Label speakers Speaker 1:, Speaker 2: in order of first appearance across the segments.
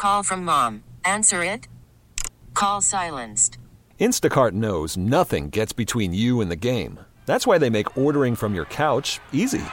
Speaker 1: Call from mom. Answer it. Call silenced.
Speaker 2: Instacart knows nothing gets between you and the game. That's why they make ordering from your couch easy.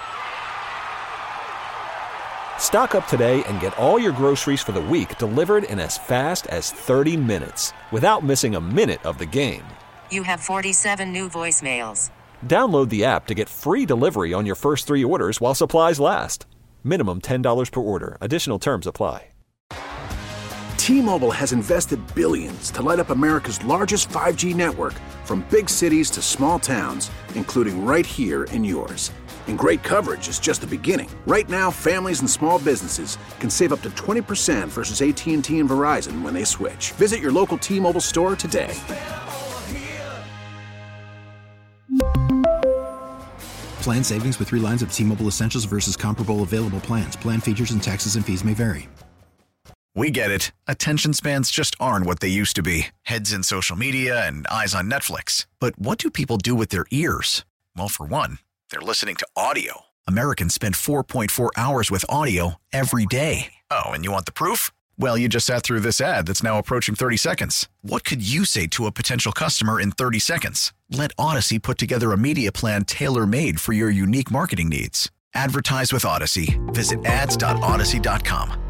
Speaker 2: Stock up today and get all your groceries for the week delivered in as fast as 30 minutes without missing a minute of the game.
Speaker 1: You have 47 new voicemails.
Speaker 2: Download the app to get free delivery on your first 3 orders while supplies last. Minimum $10 per order. Additional terms apply.
Speaker 3: T-Mobile has invested billions to light up America's largest 5G network, from big cities to small towns, including right here in yours. And great coverage is just the beginning. Right now, families and small businesses can save up to 20% versus AT&T and Verizon when they switch. Visit your local T-Mobile store today.
Speaker 4: Plan savings with 3 lines of T-Mobile Essentials versus comparable available plans. Plan features and taxes and fees may vary.
Speaker 5: We get it. Attention spans just aren't what they used to be. Heads in social media and eyes on Netflix. But what do people do with their ears? Well, for one, they're listening to audio. Americans spend 4.4 hours with audio every day. Oh, and you want the proof? Well, you just sat through this ad that's now approaching 30 seconds. What could you say to a potential customer in 30 seconds? Let Odyssey put together a media plan tailor-made for your unique marketing needs. Advertise with Odyssey. Visit ads.odyssey.com.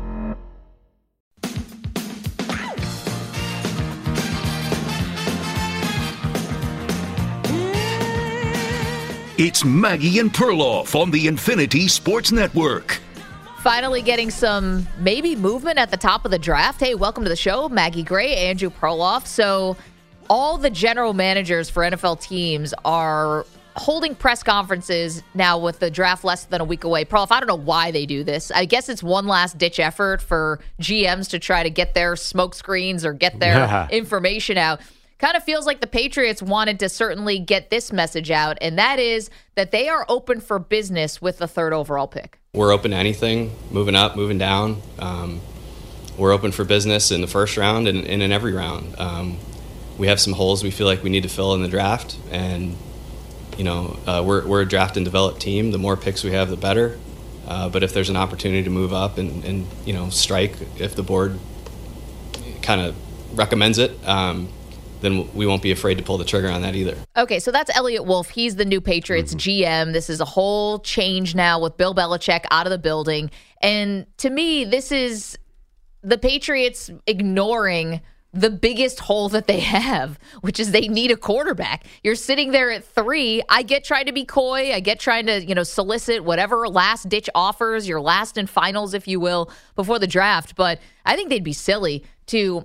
Speaker 6: It's Maggie and Perloff on the Infinity Sports Network.
Speaker 7: Finally getting some maybe movement at the top of the draft. Hey, welcome to the show. Maggie Gray, Andrew Perloff. So all the general managers for NFL teams are holding press conferences now with the draft less than a week away. Perloff, I don't know why they do this. I guess it's one last ditch effort for GMs to try to get their smoke screens or get their information out. Kind of feels like the Patriots wanted to certainly get this message out, and that is that they are open for business with the 3rd overall pick.
Speaker 8: We're open to anything, moving up, moving down. We're open for business in the first round and in every round. We have some holes we feel like we need to fill in the draft, and we're a draft and develop team. The more picks we have, the better. But if there's an opportunity to move up and strike, if the board kind of recommends it, then we won't be afraid to pull the trigger on that either.
Speaker 7: Okay, so that's Elliot Wolf. He's the new Patriots GM. This is a whole change now with Bill Belichick out of the building. And to me, this is the Patriots ignoring the biggest hole that they have, which is they need a quarterback. You're sitting there at 3. I get trying to be coy. I get trying to, solicit whatever last-ditch offers, your last and finals, if you will, before the draft. But I think they'd be silly to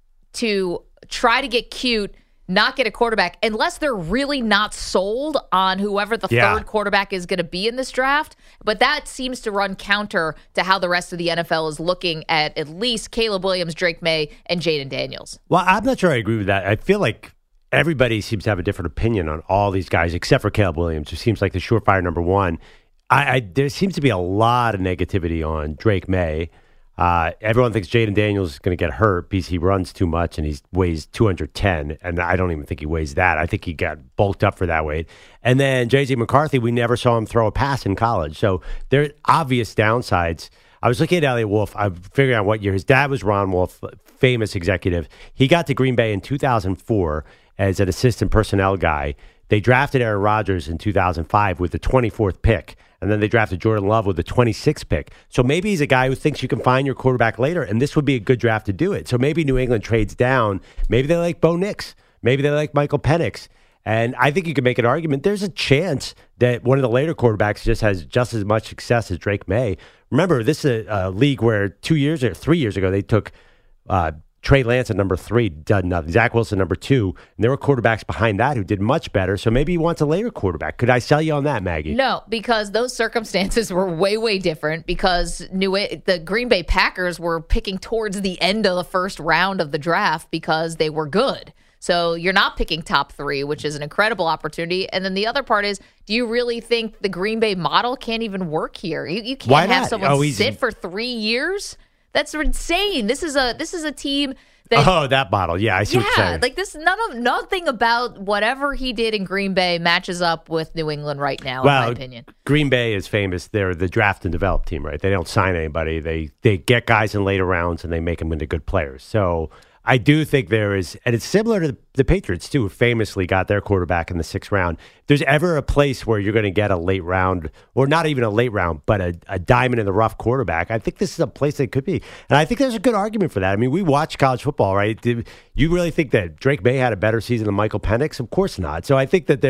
Speaker 7: try to get cute, not get a quarterback, unless they're really not sold on whoever the 3rd quarterback is going to be in this draft. But that seems to run counter to how the rest of the NFL is looking at least Caleb Williams, Drake May, and Jaden Daniels.
Speaker 9: Well, I'm not sure I agree with that. I feel like everybody seems to have a different opinion on all these guys, except for Caleb Williams, who seems like the surefire number 1. There seems to be a lot of negativity on Drake May. Everyone thinks Jaden Daniels is going to get hurt because he runs too much and he weighs 210, and I don't even think he weighs that. I think he got bulked up for that weight. And then J.J. McCarthy, we never saw him throw a pass in college. So there are obvious downsides. I was looking at Elliot Wolf. I'm figuring out what year. His dad was Ron Wolf, famous executive. He got to Green Bay in 2004 as an assistant personnel guy. They drafted Aaron Rodgers in 2005 with the 24th pick. And then they drafted Jordan Love with the 26th pick. So maybe he's a guy who thinks you can find your quarterback later, and this would be a good draft to do it. So maybe New England trades down. Maybe they like Bo Nix. Maybe they like Michael Penix. And I think you can make an argument. There's a chance that one of the later quarterbacks just has just as much success as Drake May. Remember, this is a league where 3 years ago, they took Trey Lance at number 3, done nothing. Zach Wilson, number 2. And there were quarterbacks behind that who did much better. So maybe he wants a later quarterback. Could I sell you on that, Maggie?
Speaker 7: No, because those circumstances were way, way different because the Green Bay Packers were picking towards the end of the first round of the draft because they were good. So you're not picking top 3, which is an incredible opportunity. And then the other part is, do you really think the Green Bay model can't even work here? You can't have someone sit for 3 years? That's insane. This is a team
Speaker 9: that model. Yeah, I see what you're saying.
Speaker 7: Like this, nothing about whatever he did in Green Bay matches up with New England right now, in my opinion.
Speaker 9: Green Bay is famous. They're the draft and develop team, right? They don't sign anybody. They get guys in later rounds and they make them into good players. So I do think there is, and it's similar to the Patriots too, who famously got their quarterback in the 6th round. If there's ever a place where you're going to get a late round, or not even a late round, but a diamond in the rough quarterback, I think this is a place that could be. And I think there's a good argument for that. I mean, we watch college football, right? You really think that Drake May had a better season than Michael Penix? Of course not. So I think that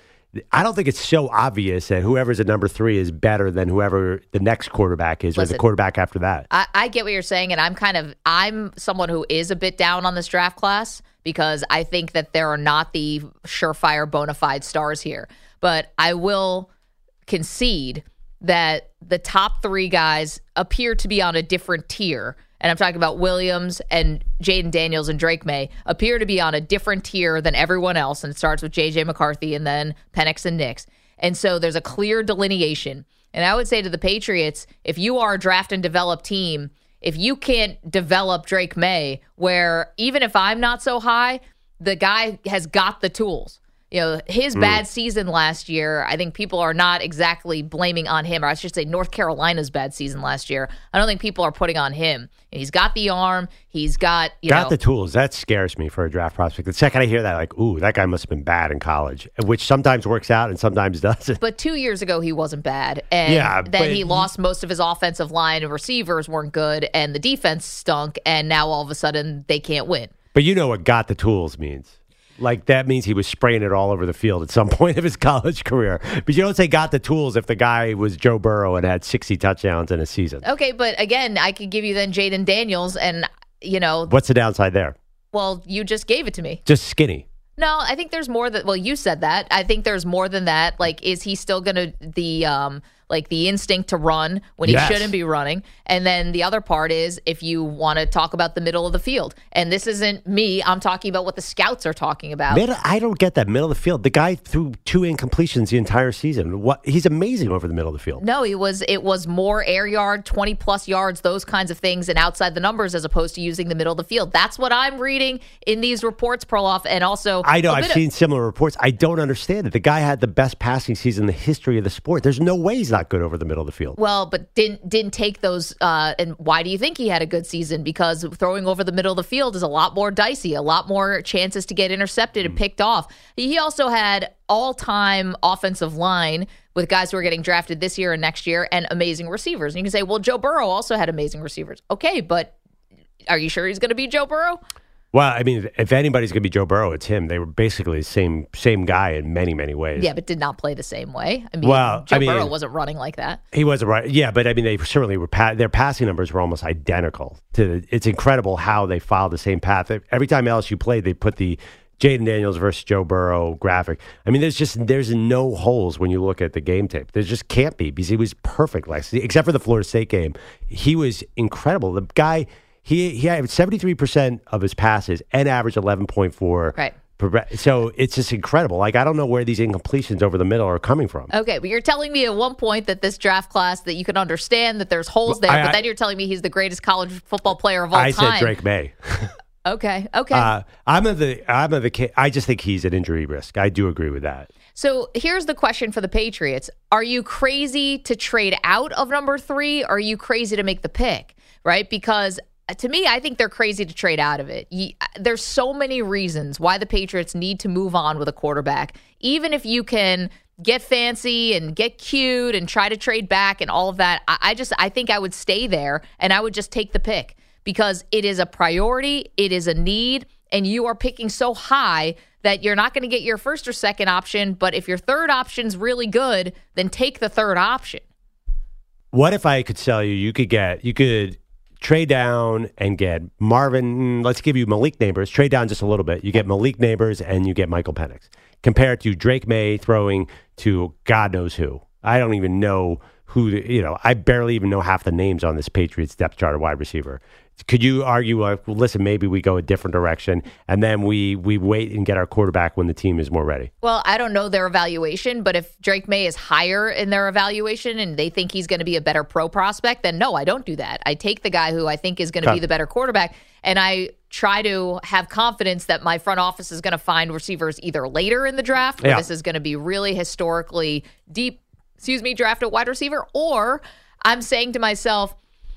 Speaker 9: I don't think it's so obvious that whoever's at number 3 is better than whoever the next quarterback is, or the quarterback after that.
Speaker 7: I get what you're saying, and I'm someone who is a bit down on this draft class because I think that there are not the surefire bona fide stars here. But I will concede that the top 3 guys appear to be on a different tier. And I'm talking about Williams and Jaden Daniels and Drake May appear to be on a different tier than everyone else. And it starts with J.J. McCarthy and then Penix and Nix. And so there's a clear delineation. And I would say to the Patriots, if you are a draft and develop team, if you can't develop Drake May, where even if I'm not so high, the guy has got the tools. You know, his bad season last year, I think people are not exactly blaming on him, or I should say North Carolina's bad season last year. I don't think people are putting on him. He's got the arm. He's got,
Speaker 9: the tools. That scares me for a draft prospect. The second I hear that, like, ooh, that guy must have been bad in college, which sometimes works out and sometimes doesn't.
Speaker 7: But 2 years ago, he wasn't bad. And then he lost most of his offensive line, and receivers weren't good, and the defense stunk, and now all of a sudden they can't win.
Speaker 9: But you know what got the tools means. Like, that means he was spraying it all over the field at some point of his college career. But you don't say got the tools if the guy was Joe Burrow and had 60 touchdowns in a season.
Speaker 7: Okay, but again, I could give you then Jaden Daniels and,
Speaker 9: What's the downside there?
Speaker 7: Well, you just gave it to me.
Speaker 9: Just skinny.
Speaker 7: No, I think there's more that, well, you said that. I think there's more than that. Like, is he still going to, the instinct to run when he shouldn't be running? And then the other part is if you want to talk about the middle of the field. And this isn't me. I'm talking about what the scouts are talking about.
Speaker 9: I don't get that middle of the field. The guy threw 2 incompletions the entire season. He's amazing over the middle of the field.
Speaker 7: No, it was more air yard, 20-plus yards, those kinds of things, and outside the numbers as opposed to using the middle of the field. That's what I'm reading in these reports, Perloff, and also...
Speaker 9: I know, I've seen similar reports. I don't understand it. The guy had the best passing season in the history of the sport. There's no way he's not good over the middle of the field.
Speaker 7: Well, but didn't take those. And why do you think he had a good season? Because throwing over the middle of the field is a lot more dicey, a lot more chances to get intercepted and picked off. He also had all-time offensive line with guys who are getting drafted this year and next year and amazing receivers. And you can say, well, Joe Burrow also had amazing receivers. Okay, but are you sure he's going to be Joe Burrow?
Speaker 9: Well, I mean, if anybody's going to be Joe Burrow, it's him. They were basically the same guy in many, many ways.
Speaker 7: Yeah, but did not play the same way. I mean, Joe Burrow wasn't running like that.
Speaker 9: He wasn't right. Yeah, but I mean, they certainly were. Their passing numbers were almost identical. It's incredible how they followed the same path. Every time LSU played, they put the Jaden Daniels versus Joe Burrow graphic. I mean, there's no holes when you look at the game tape. There just can't be because he was perfect last season, except for the Florida State game. He was incredible. The guy. He had 73% of his passes and averaged 11.4.
Speaker 7: Right.
Speaker 9: So it's just incredible. Like, I don't know where these incompletions over the middle are coming from.
Speaker 7: Okay, but you're telling me at one point that this draft class, that you can understand that there's holes there, but then you're telling me he's the greatest college football player of all time.
Speaker 9: I said Drake May.
Speaker 7: Okay.
Speaker 9: I just think he's an injury risk. I do agree with that.
Speaker 7: So here's the question for the Patriots. Are you crazy to trade out of number 3, or are you crazy to make the pick, right? Because... to me, I think they're crazy to trade out of it. There's so many reasons why the Patriots need to move on with a quarterback. Even if you can get fancy and get cute and try to trade back and all of that, I think I would stay there and I would just take the pick because it is a priority, it is a need, and you are picking so high that you're not going to get your first or second option. But if your third option's really good, then take the third option.
Speaker 9: What if I could sell you? You could trade down and get Marvin. Let's give you Malik Neighbors. Trade down just a little bit. You get Malik Neighbors and you get Michael Penix. Compared to Drake May throwing to God knows who. I don't even know who, I barely even know half the names on this Patriots depth chart of wide receiver. Could you argue, well, listen, maybe we go a different direction and then we wait and get our quarterback when the team is more ready?
Speaker 7: Well, I don't know their evaluation, but if Drake May is higher in their evaluation and they think he's going to be a better pro prospect, then no, I don't do that. I take the guy who I think is going to be the better quarterback, and I try to have confidence that my front office is going to find receivers either later in the draft, where this is going to be really historically deep, draft a wide receiver, or I'm saying to myself,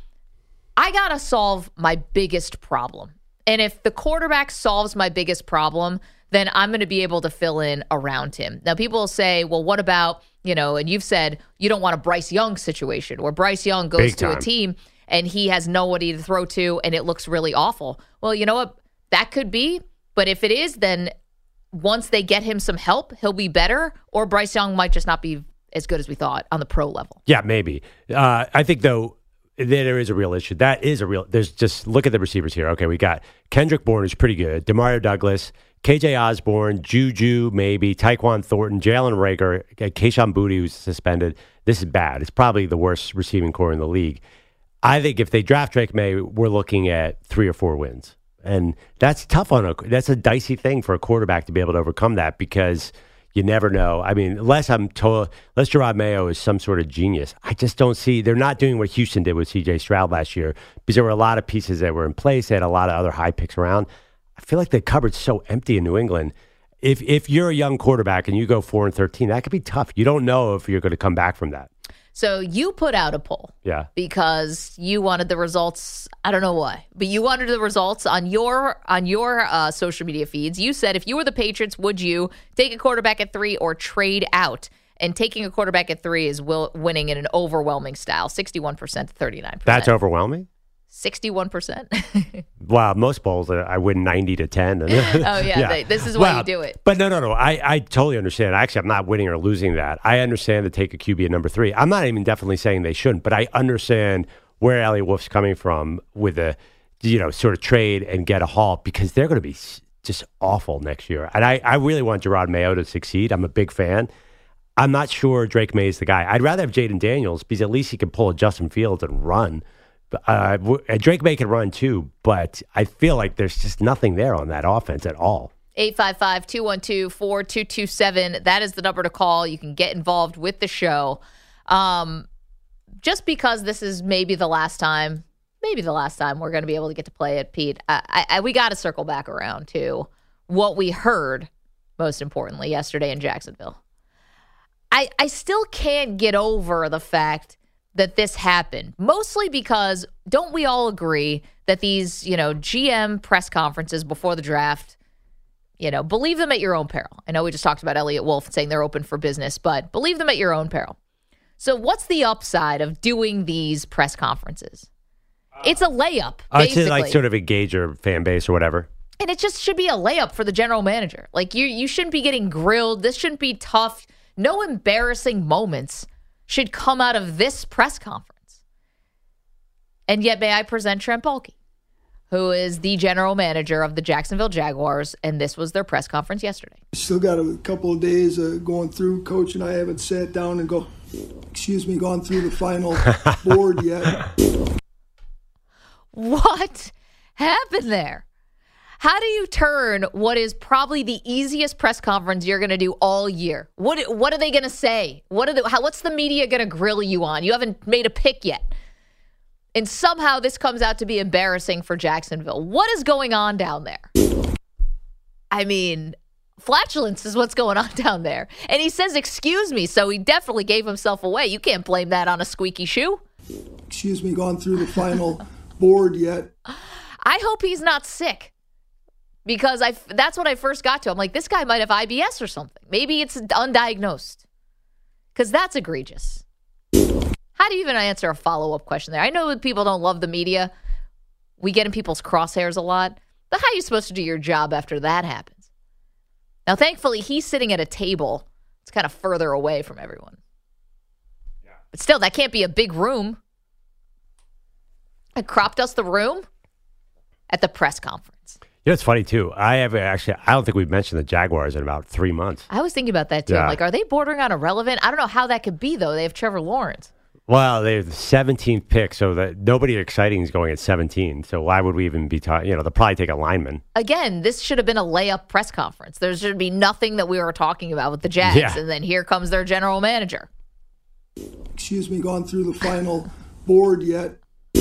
Speaker 7: I got to solve my biggest problem. And if the quarterback solves my biggest problem, then I'm going to be able to fill in around him. Now, people will say, well, what about, and you've said you don't want a Bryce Young situation where Bryce Young goes to a team and he has nobody to throw to and it looks really awful. Well, you know what? That could be. But if it is, then once they get him some help, he'll be better, or Bryce Young might just not be as good as we thought on the pro level. Yeah,
Speaker 9: maybe. I think, though, there is a real issue. There's just, look at the receivers here. Okay, we got Kendrick Bourne, who's pretty good, Demario Douglas, KJ Osborne, Juju, maybe, Tyquan Thornton, Jalen Reagor, Kayshon Boutte, who's suspended. This is bad. It's probably the worst receiving core in the league. I think if they draft Drake May, we're looking at 3 or 4 wins. And that's tough that's a dicey thing for a quarterback to be able to overcome that, because you never know. I mean, unless Jerod Mayo is some sort of genius, I just don't see. They're not doing what Houston did with C.J. Stroud last year, because there were a lot of pieces that were in place. They had a lot of other high picks around. I feel like the cupboard's so empty in New England. If you're a young quarterback and you go 4-13, that could be tough. You don't know if you're going to come back from that.
Speaker 7: So you put out a poll, because you wanted the results. I don't know why, but you wanted the results on your social media feeds. You said, if you were the Patriots, would you take a quarterback at 3 or trade out? And taking a quarterback at 3 is winning in an overwhelming style, 61% to 39%.
Speaker 9: That's overwhelming.
Speaker 7: 61%.
Speaker 9: Wow, most polls I win 90 to 10.
Speaker 7: This is why you do it.
Speaker 9: But no. I totally understand. Actually, I'm not winning or losing that. I understand to take a QB at number 3. I'm not even definitely saying they shouldn't, but I understand where Elliot Wolf's coming from with a sort of trade and get a haul, because they're going to be just awful next year. And I really want Jerod Mayo to succeed. I'm a big fan. I'm not sure Drake May is the guy. I'd rather have Jaden Daniels, because at least he can pull a Justin Fields and run. Drake May can run too, but I feel like there's just nothing there on that offense at all.
Speaker 7: 855-212-4227. That is the number to call. You can get involved with the show. Just because this is maybe the last time we're going to be able to get to play it, Pete, we got to circle back around to what we heard, most importantly, yesterday in Jacksonville. I still can't get over the fact that this happened, mostly because don't we all agree that these, GM press conferences before the draft, believe them at your own peril. I know we just talked about Elliot Wolf saying they're open for business, but believe them at your own peril. So what's the upside of doing these press conferences? It's a layup, basically.
Speaker 9: It's like sort of engage your fan base or whatever.
Speaker 7: And it just should be a layup for the general manager. Like, you shouldn't be getting grilled. This shouldn't be tough. No embarrassing moments should come out of this press conference. And yet, may I present Trent Baalke, who is the general manager of the Jacksonville Jaguars, and this was their press conference yesterday.
Speaker 10: Still got a couple of days going through. Coach and I haven't sat down and gone through the final board yet.
Speaker 7: What happened there? How do you turn what is probably the easiest press conference you're going to do all year? What are they going to say? What's the media going to grill you on? You haven't made a pick yet. And somehow this comes out to be embarrassing for Jacksonville. What is going on down there? I mean, flatulence is what's going on down there. And he says, excuse me, so he definitely gave himself away. You can't blame that on a squeaky shoe.
Speaker 10: Gone through the final board yet.
Speaker 7: I hope he's not sick. Because that's what I first got to. I'm like, this guy might have IBS or something. Maybe it's undiagnosed. Because that's egregious. How do you even answer a follow-up question there? I know people don't love the media. We get in people's crosshairs a lot. But how are you supposed to do your job after that happens? Now, thankfully, he's sitting at a table. It's kind of further away from everyone. Yeah. But still, that can't be a big room. I cropped us the room at the press conference.
Speaker 9: It's funny, too. I don't think we've mentioned the Jaguars in about 3 months.
Speaker 7: I was thinking about that, too. Yeah. I'm like, are they bordering on irrelevant? I don't know how that could be, though. They have Trevor Lawrence.
Speaker 9: Well, they're the 17th pick, so that nobody exciting is going at 17. So why would we even be talking? They'll probably take a lineman.
Speaker 7: Again, this should have been a layup press conference. There should be nothing that we were talking about with the Jags, and then here comes their general manager.
Speaker 10: Excuse me, gone through the final board yet.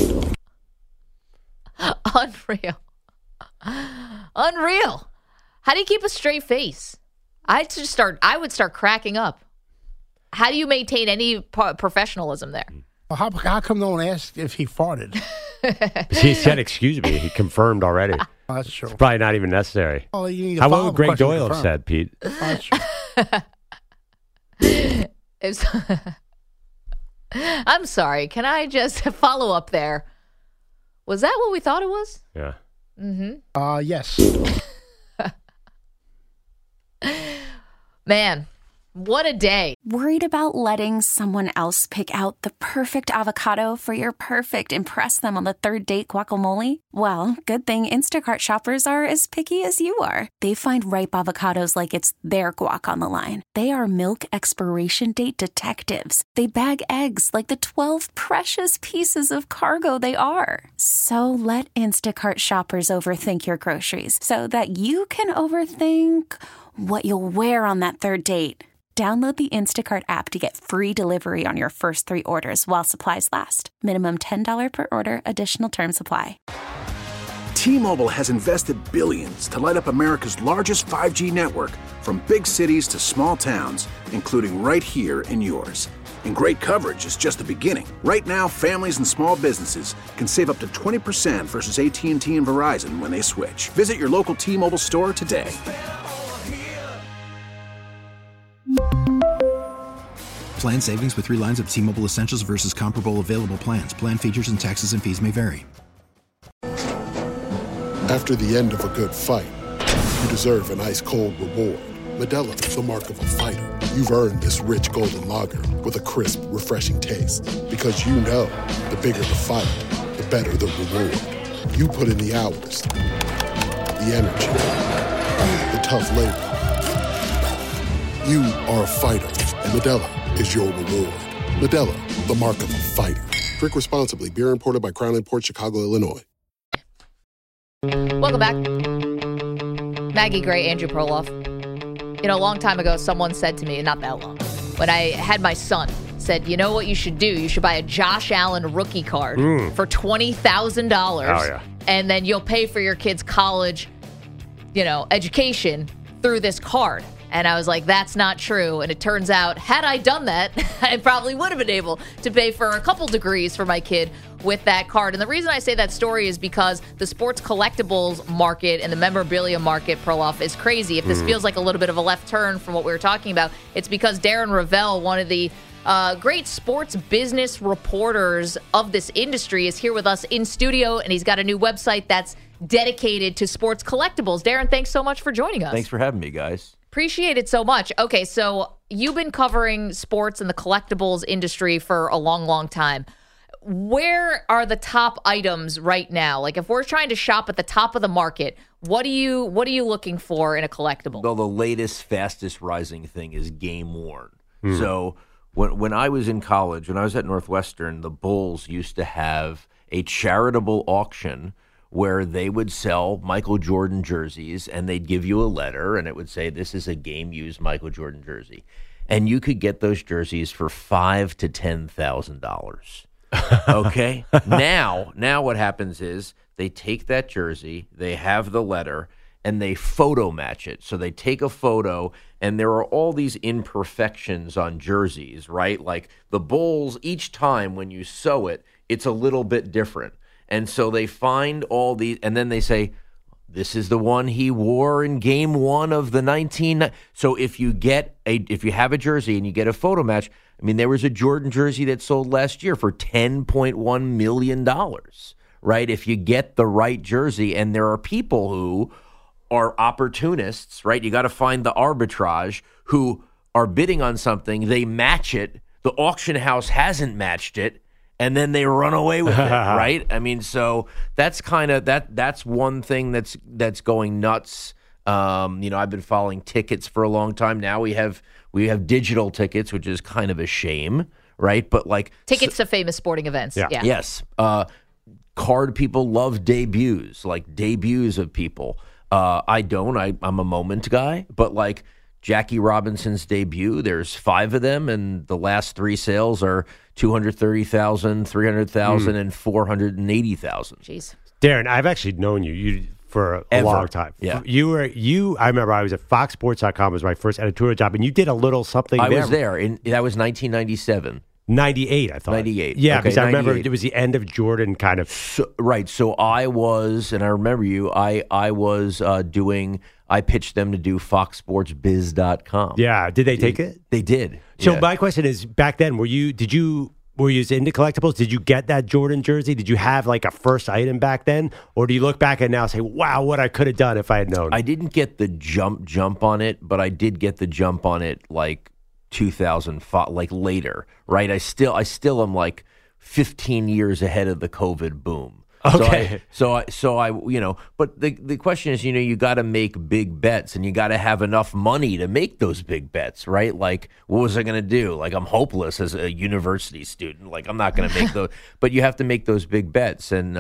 Speaker 7: Unreal. Unreal. How do you keep a straight face? I would start cracking up. How do you maintain any professionalism there?
Speaker 11: Well, how come no one asked if he farted?
Speaker 9: He said, excuse me. He confirmed already.
Speaker 11: Oh, that's true.
Speaker 9: It's probably not even necessary.
Speaker 11: Oh, you need
Speaker 9: How would Greg Doyle have said, Pete?
Speaker 11: Oh, that's true.
Speaker 7: I'm sorry. Can I just follow up there? Was that what we thought it was?
Speaker 9: Yeah.
Speaker 11: Mm-hmm. Yes.
Speaker 7: Man, what a day.
Speaker 12: Worried about letting someone else pick out the perfect avocado for your perfect impress them on the third date guacamole? Well, good thing Instacart shoppers are as picky as you are. They find ripe avocados like it's their guac on the line. They are milk expiration date detectives. They bag eggs like the 12 precious pieces of cargo they are. So let Instacart shoppers overthink your groceries so that you can overthink what you'll wear on that third date. Download the Instacart app to get free delivery on your first 3 orders while supplies last. Minimum $10 per order. Additional terms apply.
Speaker 3: T-Mobile has invested billions to light up America's largest 5G network, from big cities to small towns, including right here in yours. And great coverage is just the beginning. Right now, families and small businesses can save up to 20% versus AT&T and Verizon when they switch. Visit your local T-Mobile store today.
Speaker 4: Plan savings with 3 lines of T-Mobile Essentials versus comparable available plans. Plan features and taxes and fees may vary.
Speaker 13: After the end of a good fight, you deserve an ice-cold reward. Modelo is the mark of a fighter. You've earned this rich golden lager with a crisp, refreshing taste. Because you know, the bigger the fight, the better the reward. You put in the hours, the energy, the tough labor. You are a fighter, and Modelo is your reward. Modelo, the mark of a fighter. Drink responsibly. Beer imported by Crown Imports, Chicago, Illinois.
Speaker 7: Welcome back. Maggie Gray, Andrew Perloff. A long time ago, someone said to me, not that long, when I had my son, said, you know what you should do? You should buy a Josh Allen rookie card for $20,000.
Speaker 9: Oh, yeah.
Speaker 7: And then you'll pay for your kid's college, education through this card. And I was like, that's not true. And it turns out, had I done that, I probably would have been able to pay for a couple degrees for my kid with that card. And the reason I say that story is because the sports collectibles market and the memorabilia market, Perloff, is crazy. If this feels like a little bit of a left turn from what we were talking about, it's because Darren Ravel, one of the great sports business reporters of this industry, is here with us in studio, and he's got a new website that's dedicated to sports collectibles. Darren, thanks so much for joining us.
Speaker 14: Thanks for having me, guys.
Speaker 7: Appreciate it so much. Okay, so you've been covering sports and the collectibles industry for a long, long time. Where are the top items right now? Like, if we're trying to shop at the top of the market, what are you looking for in a collectible?
Speaker 14: Well, the latest, fastest rising thing is game worn. So when I was in college, when I was at Northwestern, the Bulls used to have a charitable auction where they would sell Michael Jordan jerseys, and they'd give you a letter, and it would say, this is a game-used Michael Jordan jersey. And you could get those jerseys for $5,000 to $10,000. Okay? Now what happens is they take that jersey, they have the letter, and they photo match it. So they take a photo, and there are all these imperfections on jerseys, right? Like the Bulls, each time when you sew it, it's a little bit different. And so they find all these, and then they say, this is the one he wore in game 1 of the 19. So if you have a jersey and you get a photo match, I mean, there was a Jordan jersey that sold last year for $10.1 million, right? If you get the right jersey, and there are people who are opportunists, right? You got to find the arbitrage, who are bidding on something, they match it, the auction house hasn't matched it, and then they run away with it, right? I mean, so that's kind of that's one thing that's going nuts. I've been following tickets for a long time. Now we have digital tickets, which is kind of a shame, right? But like
Speaker 7: tickets to famous sporting events. Yeah.
Speaker 14: Yes. Card people love debuts, like debuts of people. I don't. I'm a moment guy, but like Jackie Robinson's debut, there's 5 of them, and the last 3 sales are 230,000, 300,000, and 480,000.
Speaker 7: Jeez,
Speaker 9: Darren, I've actually known you for a long time.
Speaker 14: Yeah.
Speaker 9: I remember I was at FoxSports.com was my first editorial job, and you did a little something.
Speaker 14: I was there, and that was 1997.
Speaker 9: 98, I thought.
Speaker 14: 98.
Speaker 9: Yeah,
Speaker 14: Okay,
Speaker 9: because I remember
Speaker 14: 98.
Speaker 9: it was the end of Jordan kind of.
Speaker 14: So I was, and I remember you, I was I pitched them to do FoxSportsBiz.com.
Speaker 9: Yeah. Did they take it?
Speaker 14: They did.
Speaker 9: So
Speaker 14: yeah.
Speaker 9: my question is, back then, were you into collectibles? Did you get that Jordan jersey? Did you have like a first item back then? Or do you look back and now say, wow, what I could have done if I had known?
Speaker 14: I didn't get the jump on it, but I did get the jump on it like 2005, like later, right? I still am like 15 years ahead of the COVID boom.
Speaker 9: Okay.
Speaker 14: So I but the question is, you got to make big bets, and you got to have enough money to make those big bets, right? Like, what was I going to do? Like, I'm hopeless as a university student. Like, I'm not going to make those, but you have to make those big bets. And,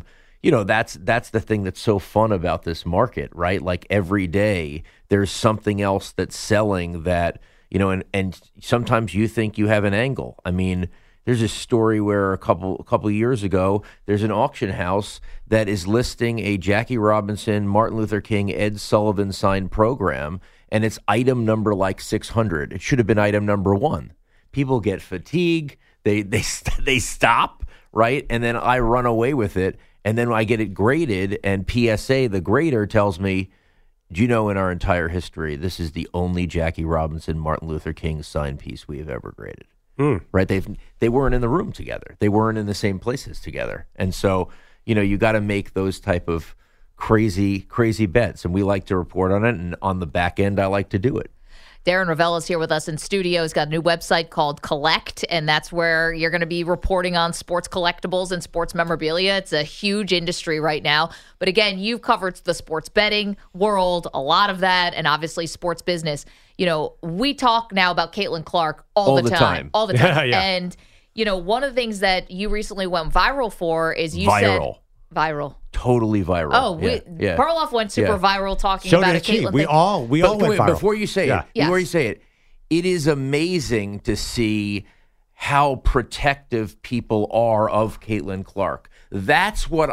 Speaker 14: that's the thing that's so fun about this market, right? Like, every day there's something else that's selling that, and sometimes you think you have an angle. I mean, there's a story where a couple of years ago, there's an auction house that is listing a Jackie Robinson, Martin Luther King, Ed Sullivan signed program, and it's item number like 600. It should have been item number 1. People get fatigued. They stop, right? And then I run away with it, and then I get it graded, and PSA, the grader, tells me, do you know in our entire history, this is the only Jackie Robinson, Martin Luther King signed piece we have ever graded. Right? They weren't in the room together. They weren't in the same places together. And so, you got to make those type of crazy bets. And we like to report on it. And on the back end, I like to do it.
Speaker 7: Darren Rovell is here with us in studio. He's got a new website called Collect, and that's where you're going to be reporting on sports collectibles and sports memorabilia. It's a huge industry right now. But again, you've covered the sports betting world, a lot of that, and obviously sports business. We talk now about Caitlin Clark all the time. All the time.
Speaker 9: Yeah.
Speaker 7: And, one of the things that you recently went viral for is you said... Viral.
Speaker 14: Totally viral.
Speaker 7: Oh,
Speaker 14: yeah.
Speaker 7: Perloff went super viral talking
Speaker 9: So
Speaker 7: about
Speaker 9: did
Speaker 7: a
Speaker 9: she.
Speaker 7: Caitlin
Speaker 9: We
Speaker 7: thing.
Speaker 9: all went viral.
Speaker 14: Before you say it, it is amazing to see how protective people are of Caitlin Clark. That's what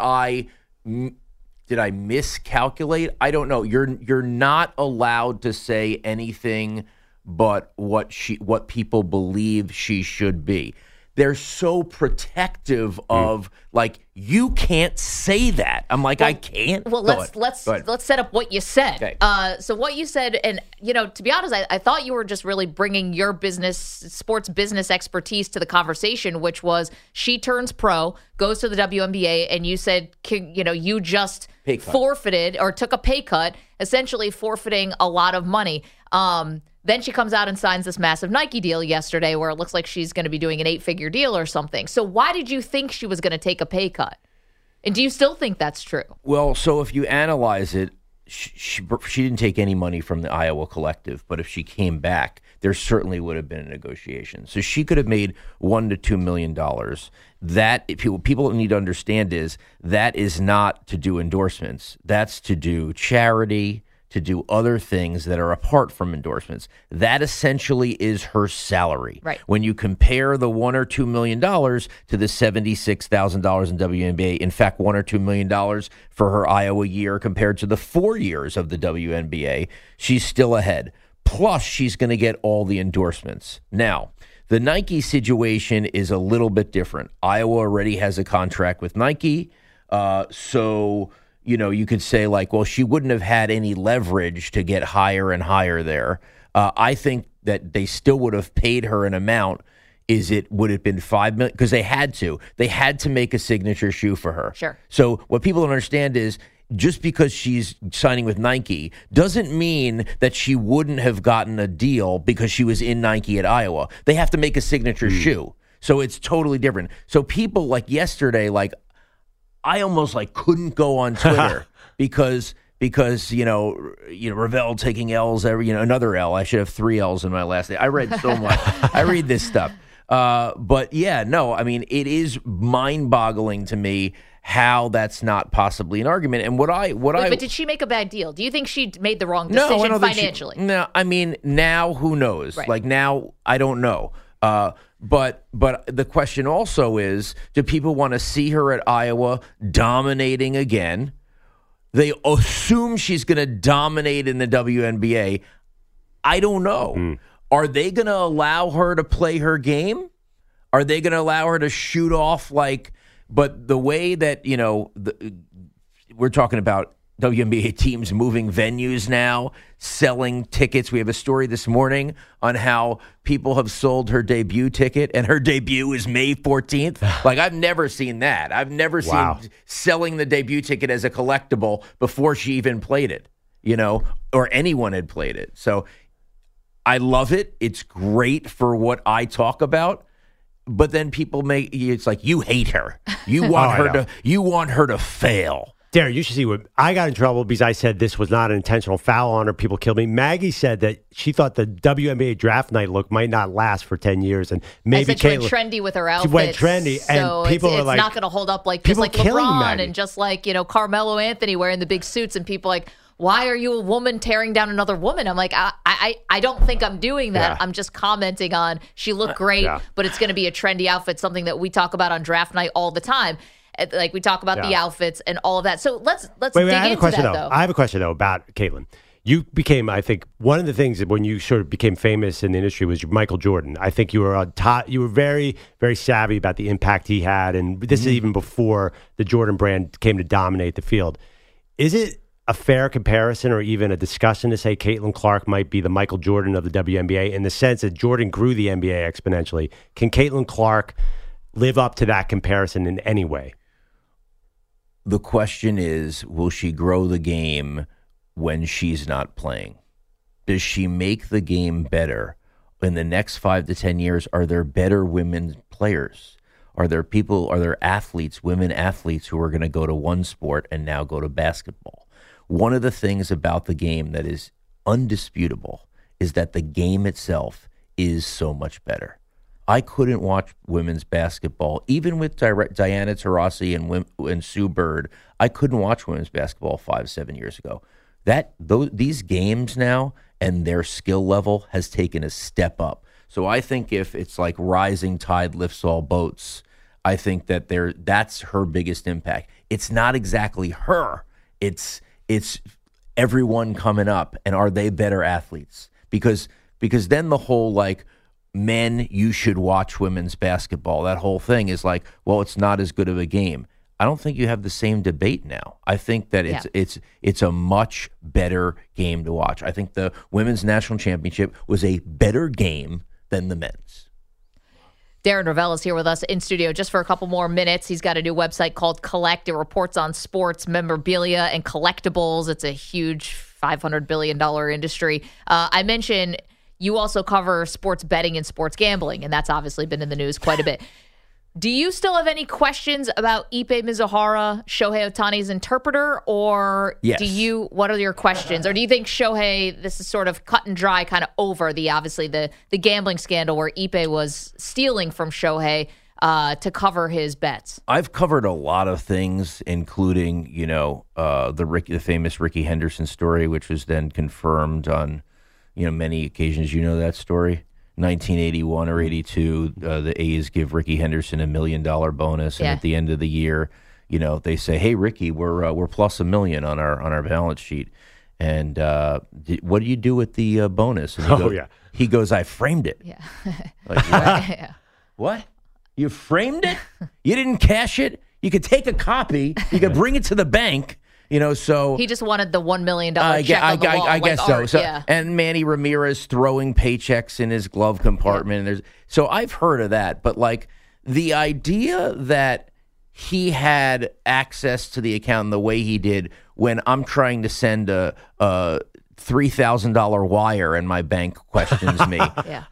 Speaker 14: did I miscalculate? I don't know. You're not allowed to say anything but what people believe she should be. They're so protective of, like, you can't say that. I'm like, I can't.
Speaker 7: Well, let's set up what you said.
Speaker 14: Okay.
Speaker 7: So what you said, and to be honest, I thought you were just really bringing your sports business expertise to the conversation, which was she turns pro, goes to the WNBA, and you said, you just forfeited or took a pay cut, essentially forfeiting a lot of money. Then she comes out and signs this massive Nike deal yesterday where it looks like she's going to be doing an 8-figure deal or something. So why did you think she was going to take a pay cut? And do you still think that's true?
Speaker 14: Well, so if you analyze it, she didn't take any money from the Iowa Collective, but if she came back, there certainly would have been a negotiation. So she could have made $1 to $2 million. That people need to understand is that is not to do endorsements. That's to do charity, to do other things that are apart from endorsements. That essentially is her salary.
Speaker 7: Right.
Speaker 14: When you compare the $1 or $2 million to the $76,000 in WNBA, in fact, $1 or $2 million for her Iowa year compared to the 4 years of the WNBA, she's still ahead. Plus, she's going to get all the endorsements. Now, the Nike situation is a little bit different. Iowa already has a contract with Nike, so you could say like, well, she wouldn't have had any leverage to get higher and higher there. I think that they still would have paid her an amount. Would it have been $5 million? Because they had to make a signature shoe for her.
Speaker 7: Sure.
Speaker 14: So what people don't understand is just because she's signing with Nike doesn't mean that she wouldn't have gotten a deal because she was in Nike at Iowa. They have to make a signature shoe. So it's totally different. So people like yesterday, like, I almost couldn't go on Twitter because Rovell taking L's every another L. I should have 3 L's in my last name. I read so much. I read this stuff. But yeah, no, I mean, it is mind-boggling to me how that's not possibly an argument. And
Speaker 7: But did she make a bad deal? Do you think she made the wrong decision
Speaker 14: I don't
Speaker 7: financially?
Speaker 14: No, I mean, now who knows?
Speaker 7: Right.
Speaker 14: Like now, I don't know. But the question also is, do people want to see her at Iowa dominating again? They assume she's going to dominate in the WNBA. I don't know. Are they going to allow her to play her game? Are they going to allow her to shoot off but the way that, we're talking about WNBA teams moving venues now, selling tickets. We have a story this morning on how people have sold her debut ticket, and her debut is May 14th. I've never seen that. I've never seen selling the debut ticket as a collectible before she even played it, or anyone had played it. So I love it. It's great for what I talk about. But then people it's like, you hate her. You want her to fail.
Speaker 9: Derek, you should see what I got in trouble because I said this was not an intentional foul on her. People killed me. Maggie said that she thought the WNBA draft night look might not last for 10 years. And maybe
Speaker 7: I said she went trendy with her outfits.
Speaker 9: She went trendy.
Speaker 7: So
Speaker 9: and people
Speaker 7: it's
Speaker 9: are like,
Speaker 7: not going to hold up like
Speaker 9: LeBron
Speaker 7: Maggie. And just like, Carmelo Anthony wearing the big suits. And people like, why are you a woman tearing down another woman? I'm like, I don't think I'm doing that.
Speaker 9: Yeah.
Speaker 7: I'm just commenting on she looked great, but it's going to be a trendy outfit, something that we talk about on draft night all the time. Like we talk about the outfits and all of that. So let's dig into that, though.
Speaker 9: I have a question, though, about Caitlin. You became, I think, one of the things that when you sort of became famous in the industry was Michael Jordan. I think you were on top. You were very, very savvy about the impact he had. And this is even before the Jordan brand came to dominate the field. Is it a fair comparison or even a discussion to say Caitlin Clark might be the Michael Jordan of the WNBA in the sense that Jordan grew the NBA exponentially? Can Caitlin Clark live up to that comparison in any way?
Speaker 14: The question is, will she grow the game when she's not playing? Does she make the game better? In the next 5 to 10 years, are there better women players? Are there athletes, women athletes who are going to go to one sport and now go to basketball? One of the things about the game that is undisputable is that the game itself is so much better. I couldn't watch women's basketball, even with Diana Taurasi and Sue Bird. I couldn't watch women's basketball 5-7 years ago. These games now and their skill level has taken a step up. So I think if it's like rising tide lifts all boats, I think that that's her biggest impact. It's not exactly her. It's everyone coming up, and are they better athletes? Because then the whole men, you should watch women's basketball. That whole thing is like, well, it's not as good of a game. I don't think you have the same debate now. I think that it's a much better game to watch. I think the women's national championship was a better game than the men's.
Speaker 7: Darren Rovell is here with us in studio just for a couple more minutes. He's got a new website called Collect. It reports on sports memorabilia and collectibles. It's a huge $500 billion industry. I mentioned you also cover sports betting and sports gambling, and that's obviously been in the news quite a bit. Do you still have any questions about Ipe Mizuhara, Shohei Ohtani's interpreter, or
Speaker 14: yes.
Speaker 7: What are your questions? Or do you think Shohei, this is sort of cut and dry, kind of over obviously the gambling scandal where Ipe was stealing from Shohei to cover his bets?
Speaker 14: I've covered a lot of things, including, the famous Ricky Henderson story, which was then confirmed on, many occasions. You know that story? 1981 or 82, the A's give Ricky Henderson $1 million bonus, and at the end of the year, they say, "Hey, Ricky, we're plus $1 million on our balance sheet." And what do you do with the bonus? And he goes, "I framed it."
Speaker 7: Yeah.
Speaker 14: Like, what? What? You framed it? You didn't cash it? You could take a copy. You could bring it to the bank. So
Speaker 7: he just wanted the $1 million check on the wall.
Speaker 14: I guess
Speaker 7: art,
Speaker 14: so.
Speaker 7: Yeah.
Speaker 14: And Manny Ramirez throwing paychecks in his glove compartment. Yeah. So I've heard of that, but the idea that he had access to the account the way he did when I'm trying to send a $3,000 wire and my bank questions me.
Speaker 7: Yeah.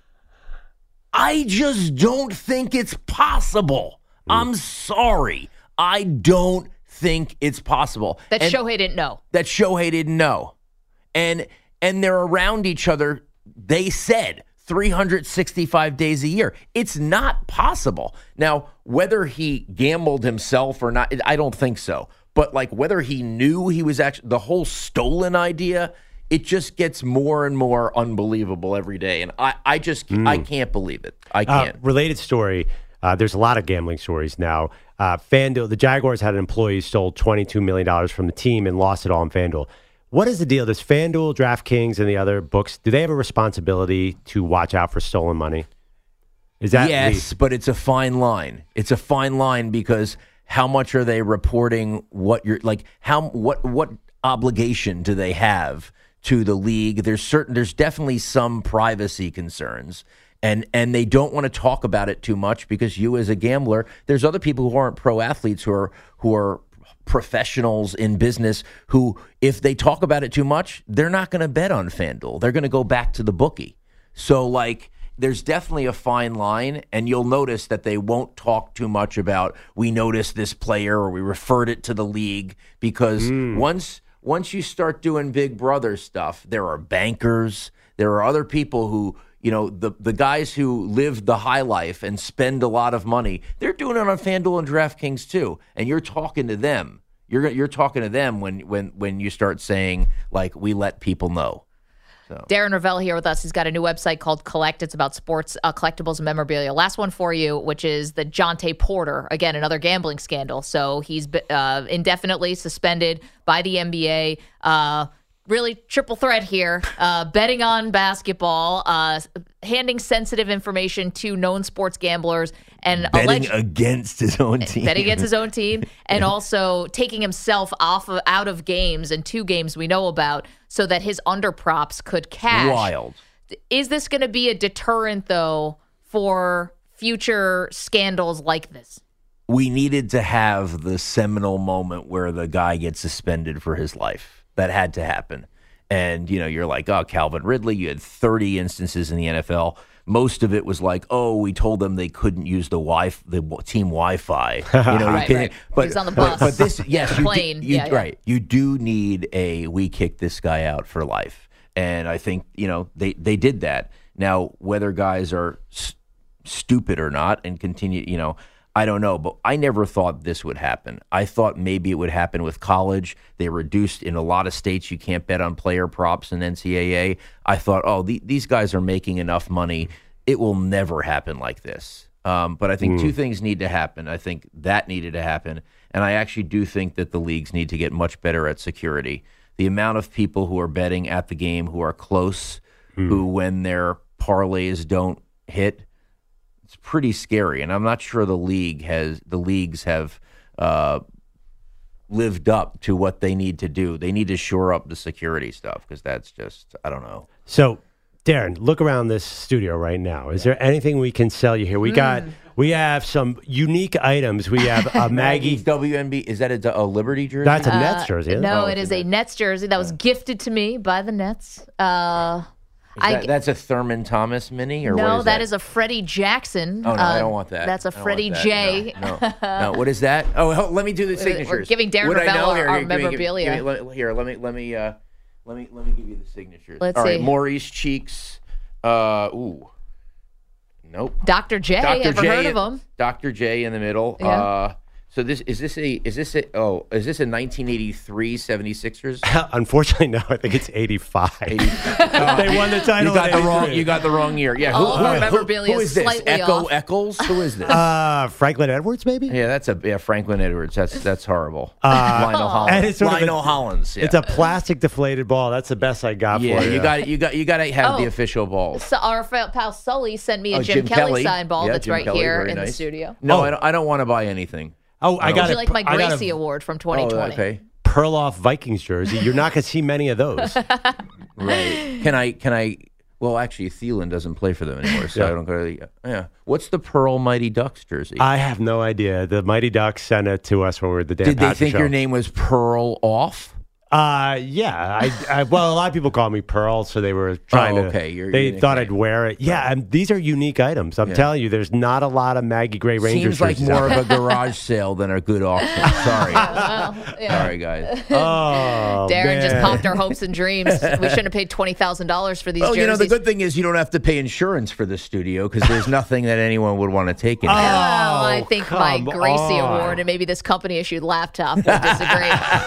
Speaker 14: I just don't think it's possible. I'm sorry. I don't think it's possible.
Speaker 7: Shohei didn't know.
Speaker 14: And they're around each other, they said, 365 days a year. It's not possible. Now, whether he gambled himself or not, I don't think so. But like whether he knew he was actually the whole stolen idea, it just gets more and more unbelievable every day. And I can't believe it. I can't.
Speaker 9: Related story. There's a lot of gambling stories now. FanDuel, the Jaguars had an employee who stole $22 million from the team and lost it all in FanDuel. What is the deal? Does FanDuel, DraftKings, and the other books, do they have a responsibility to watch out for stolen money? Is that
Speaker 14: yes, but it's a fine line. It's a fine line because how much are they reporting what you're like? What obligation do they have to the league? There's definitely some privacy concerns. And they don't want to talk about it too much because you as a gambler, there's other people who aren't pro athletes who are professionals in business who, if they talk about it too much, they're not going to bet on FanDuel. They're going to go back to the bookie. So, like, there's definitely a fine line, and you'll notice that they won't talk too much about, we noticed this player or we referred it to the league, because once you start doing Big Brother stuff, there are bankers, there are other people who, the guys who live the high life and spend a lot of money, they're doing it on FanDuel and DraftKings too. And you're talking to them. You're talking to them when you start saying, like, we let people know. So.
Speaker 7: Darren Ravel here with us. He's got a new website called Collect. It's about sports collectibles and memorabilia. Last one for you, which is the Jonte Porter. Again, another gambling scandal. So he's indefinitely suspended by the NBA. Really triple threat here, betting on basketball, handing sensitive information to known sports gamblers, and
Speaker 14: betting against his own team.
Speaker 7: And also taking himself out of games, and 2 games we know about, so that his underprops could cash.
Speaker 14: Wild.
Speaker 7: Is this going to be a deterrent, though, for future scandals like this?
Speaker 14: We needed to have the seminal moment where the guy gets suspended for his life. That had to happen. And, you're like, oh, Calvin Ridley, you had 30 instances in the NFL. Most of it was like, oh, we told them they couldn't use the team Wi-Fi.
Speaker 7: Right. But he was on the bus.
Speaker 14: But this, yes,
Speaker 7: the plane.
Speaker 14: Right. You do need we kick this guy out for life. And I think, they did that. Now, whether guys are stupid or not and continue, I don't know, but I never thought this would happen. I thought maybe it would happen with college. They reduced in a lot of states. You can't bet on player props in NCAA. I thought, these guys are making enough money. It will never happen like this. But I think 2 things need to happen. I think that needed to happen. And I actually do think that the leagues need to get much better at security. The amount of people who are betting at the game who are close, who when their parlays don't hit, it's pretty scary, and I'm not sure the leagues have lived up to what they need to do. They need to shore up the security stuff because that's just, I don't know.
Speaker 9: So, Darren, look around this studio right now. Is there anything we can sell you here? We have some unique items. We have a Maggie's
Speaker 14: WNB. Is that a Liberty jersey?
Speaker 9: That's a Nets jersey. Isn't
Speaker 7: it is a Nets jersey that was gifted to me by the Nets.
Speaker 14: That's a Thurman Thomas mini, or what is that?
Speaker 7: No, that is a Freddie Jackson.
Speaker 14: Oh no, I don't want that.
Speaker 7: That's a Freddie J.
Speaker 14: No. What is that? Oh, let me do the signatures.
Speaker 7: We're giving Darren Ravel our memorabilia.
Speaker 14: Let me give you the signatures.
Speaker 7: Let's
Speaker 14: All
Speaker 7: see.
Speaker 14: right, Maurice Cheeks. Nope.
Speaker 7: Dr. J. Ever heard of him?
Speaker 14: Dr. J in the middle.
Speaker 7: Yeah.
Speaker 14: So is this a 1983 76ers?
Speaker 9: Unfortunately, no. I think it's 85. They won the title.
Speaker 14: You got the wrong year. Yeah.
Speaker 7: Memorabilia
Speaker 14: who is this?
Speaker 7: slightly
Speaker 14: Echo
Speaker 7: off.
Speaker 14: Eccles? Who is this?
Speaker 9: Franklin Edwards, maybe?
Speaker 14: Yeah, Franklin Edwards. That's horrible. Lionel Hollins.
Speaker 9: Lionel
Speaker 14: Hollins. Yeah.
Speaker 9: It's a plastic deflated ball. That's the best I got for you.
Speaker 14: Yeah, you got to have the official balls.
Speaker 7: So our pal Sully sent me a Jim Kelly signed ball that's Jim right Kelly, here in the studio.
Speaker 14: No, I don't want to buy anything.
Speaker 9: Oh,
Speaker 7: Would you like my Gracie Award from 2020?
Speaker 14: Okay.
Speaker 9: Perloff Vikings jersey. You're not going to see many of those.
Speaker 14: Right. Can I? Well, actually, Thielen doesn't play for them anymore, so I don't go to the. Yeah. What's the Pearl Mighty Ducks jersey?
Speaker 9: I have no idea. The Mighty Ducks sent it to us when we were at the Dan
Speaker 14: Did they
Speaker 9: Patrick
Speaker 14: think
Speaker 9: show.
Speaker 14: your name was Pearl Off?
Speaker 9: Yeah. Well, a lot of people call me Pearl, so they were trying to. They thought I'd wear it. Yeah, and these are unique items. I'm telling you, there's not a lot of Maggie Gray Rangers.
Speaker 14: Seems like more of a garage sale than a good auction. Sorry. Sorry, guys.
Speaker 9: Oh,
Speaker 7: Darren just popped our hopes and dreams. We shouldn't have paid $20,000 for these jerseys.
Speaker 14: You know, the good thing is you don't have to pay insurance for the studio because there's nothing that anyone would want to take in there.
Speaker 7: I think my Gracie Award and maybe this company-issued laptop will disagree.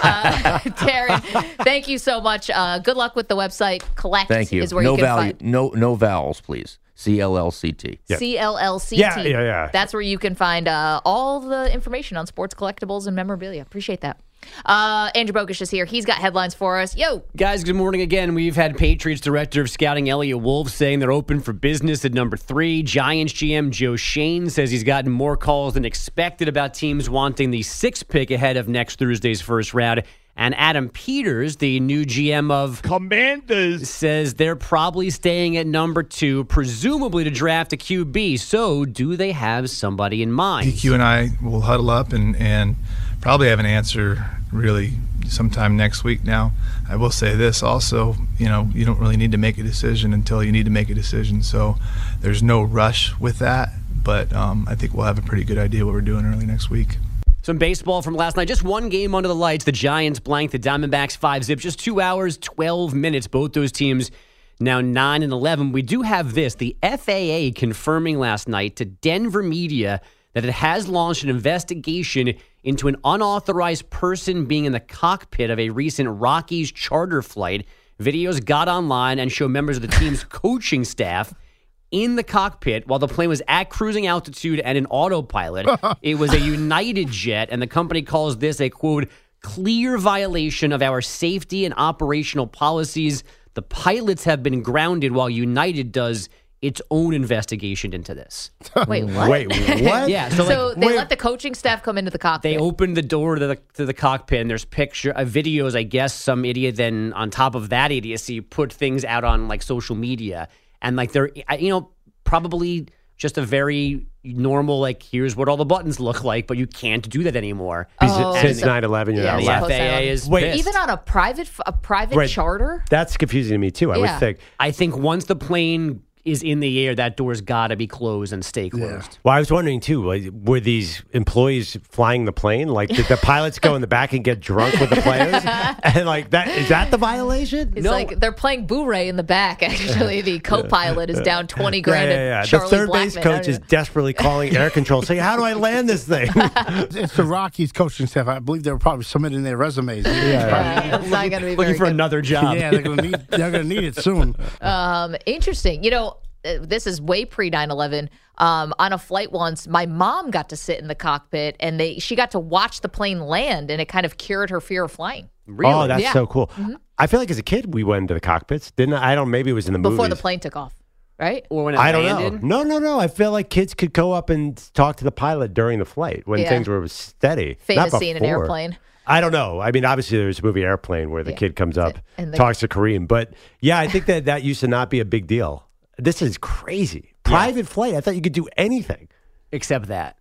Speaker 7: Darren, thank you so much. Good luck with the website. Collect
Speaker 14: Thank you.
Speaker 7: is where you can find.
Speaker 14: No vowels, please. CLLCT.
Speaker 7: Yep. CLLCT.
Speaker 14: Yeah.
Speaker 7: That's where you can find all the information on sports collectibles and memorabilia. Appreciate that. Andrew Bogusch is here. He's got headlines for us. Yo.
Speaker 15: Guys, good morning again. We've had Patriots Director of Scouting Elliot Wolf saying they're open for business at number 3. Giants GM Joe Shane says he's gotten more calls than expected about teams wanting the 6th pick ahead of next Thursday's first round. And Adam Peters, the new GM of Commanders, says they're probably staying at number 2, presumably to draft a QB. So do they have somebody in mind?
Speaker 16: DQ and I will huddle up and probably have an answer really sometime next week. Now, I will say this also, you don't really need to make a decision until you need to make a decision. So there's no rush with that, but I think we'll have a pretty good idea what we're doing early next week.
Speaker 15: Some baseball from last night. Just one game under the lights. The Giants blanked the Diamondbacks 5-zip. Just 2 hours, 12 minutes. Both those teams now 9-11. We do have this. The FAA confirming last night to Denver media that it has launched an investigation into an unauthorized person being in the cockpit of a recent Rockies charter flight. Videos got online and show members of the team's coaching staff in the cockpit while the plane was at cruising altitude and in autopilot. It was a United jet, and the company calls this a, quote, clear violation of our safety and operational policies. The pilots have been grounded while United does its own investigation into this.
Speaker 7: Wait, what?
Speaker 9: Wait, what?
Speaker 15: Yeah,
Speaker 7: so they let the coaching staff come into the cockpit.
Speaker 15: They opened the door to the cockpit, and there's videos. I guess some idiot then on top of that idiocy put things out on like social media. And like they're, probably just a very normal, like, here's what all the buttons look like, but you can't do that anymore.
Speaker 9: Since 9/11, you're not
Speaker 15: the
Speaker 9: allowed.
Speaker 15: FAA is pissed.
Speaker 7: Even on a private charter?
Speaker 9: That's confusing to me, too. I would think.
Speaker 15: I think once the plane is in the air, that door's got to be closed and stay closed.
Speaker 9: Well, I was wondering, too, were these employees flying the plane? Like, did the pilots go in the back and get drunk with the players? And, like, is that the violation?
Speaker 7: It's like they're playing Boo-Ray in the back, actually. The co-pilot is down 20 grand.
Speaker 9: Yeah.
Speaker 7: And
Speaker 9: The
Speaker 7: Charlie
Speaker 9: third
Speaker 7: Blackman.
Speaker 9: base coach is desperately calling air control, saying, how do I land this thing?
Speaker 11: It's the Rockies coaching staff. I believe they were probably submitting their resumes.
Speaker 7: It's not going to be
Speaker 15: looking for
Speaker 7: good.
Speaker 15: another job.
Speaker 11: Yeah, they're going to need it soon.
Speaker 7: Interesting. This is way pre 9/11. On a flight once, my mom got to sit in the cockpit, and she got to watch the plane land, and it kind of cured her fear of flying.
Speaker 9: Really? Oh, that's so cool.
Speaker 7: Mm-hmm.
Speaker 9: I feel like as a kid we went into the cockpits, didn't I? I don't. Maybe it was in the
Speaker 7: Before
Speaker 9: movies.
Speaker 7: the plane took off, right?
Speaker 15: Or when it
Speaker 9: I don't
Speaker 15: landed?
Speaker 9: know. No. I feel like kids could go up and talk to the pilot during the flight when things were steady.
Speaker 7: Famous
Speaker 9: Not
Speaker 7: scene in
Speaker 9: before.
Speaker 7: Airplane.
Speaker 9: I don't know. I mean, obviously there's a movie Airplane where the kid comes up,
Speaker 7: And
Speaker 9: talks to Kareem. But yeah, I think that used to not be a big deal. This is crazy. Private flight. I thought you could do anything.
Speaker 15: Except that.